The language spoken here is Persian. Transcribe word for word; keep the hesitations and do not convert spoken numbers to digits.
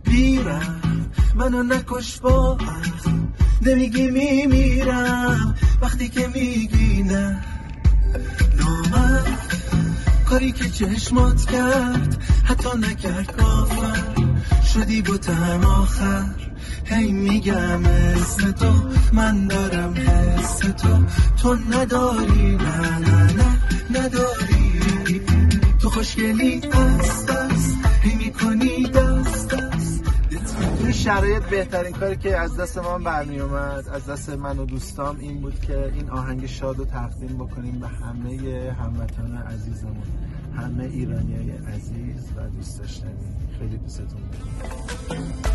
بیرم منو نکش با نمیگی میمیرم وقتی که میگی نه نامرد کاری که چشمات کرد حتی نکرد کافر شدی بوتم آخر هی میگم اسم تو من دارم حس تو تو نداری نه نه نه نداری تو خوشگلی دست دست هی میکنی دست دست این شرایط بهترین کاری که از دست ما برمی اومد از دست من و دوستام این بود که این آهنگ شاد رو تقدیم بکنیم به همه هموطنان عزیزمون همه ایرانیای عزیز و دوست داشتنی خیلی دوستتون دارم